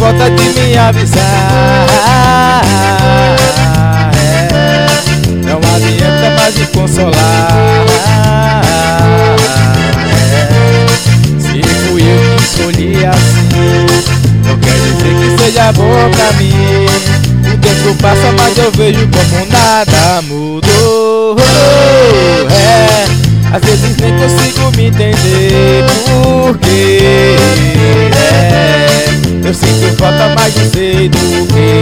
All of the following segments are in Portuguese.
importa de me avisar. Não adianta mais me consolar. Se fui eu que escolhi assim, não quer dizer que seja bom pra mim. O tempo passa, mas eu vejo como nada mudou. Às vezes nem consigo me entender porque eu sinto falta, mas não sei do que.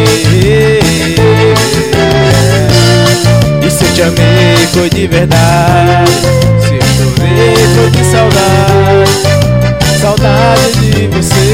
E se eu te amei foi de verdade, se eu chorei foi de saudade, saudade de você.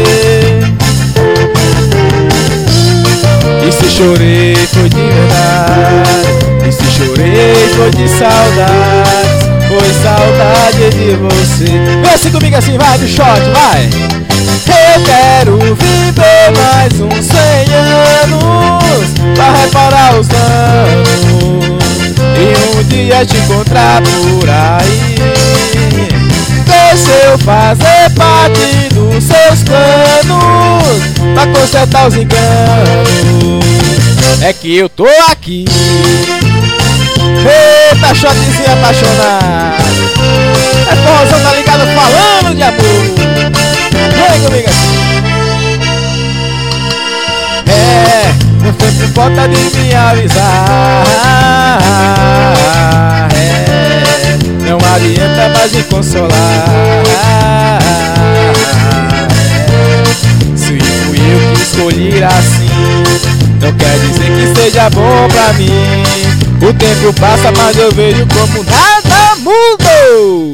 E se chorei foi de verdade, e se chorei foi de saudade, foi saudade de você. Vem assim comigo assim, vai do shot, vai. Eu quero viver mais uns 100 anos pra reparar os danos e um dia te encontrar por aí. Deixa eu fazer parte dos seus planos pra consertar os enganos. É que eu tô aqui. Eita, shotzinho apaixonado. É forrozão, tá ligado? Falando de amor. Vem comigo assim. Não foi por falta de me avisar. Não adianta mais me consolar. Se fui eu que escolhi assim, não quer dizer que seja bom pra mim. O tempo passa, mas eu vejo como nada mudou.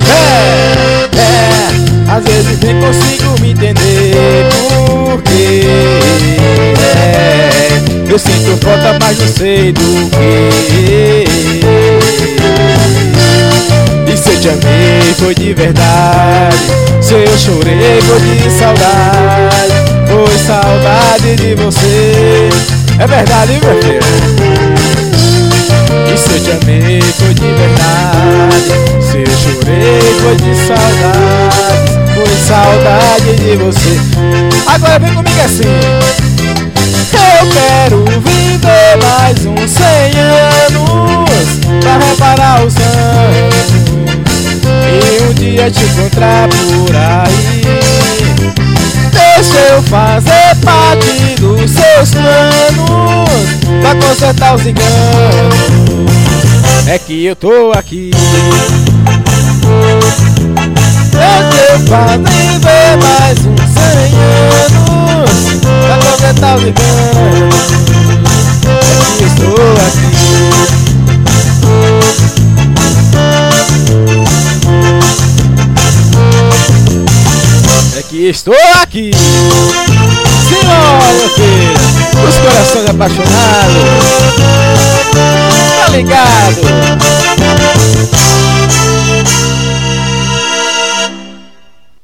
Às vezes nem consigo me entender porque eu sinto falta, mas não sei do que. E se eu te amei foi de verdade, se eu chorei foi de saudade, foi saudade de você. É verdade, meu filho. E se eu te amei foi de verdade, se eu chorei foi de saudade, foi saudade de você. Agora vem comigo assim. Eu quero viver mais uns 100 anos pra reparar os anos e um dia te encontrar por aí. Deixa eu fazer parte dos seus planos pra consertar os enganos. É que eu tô aqui. Deixa eu viver mais uns 100 anos pra consertar os enganos. É que eu estou aqui. É que estou aqui. Senhora, meu filho, os corações apaixonados. Tá ligado?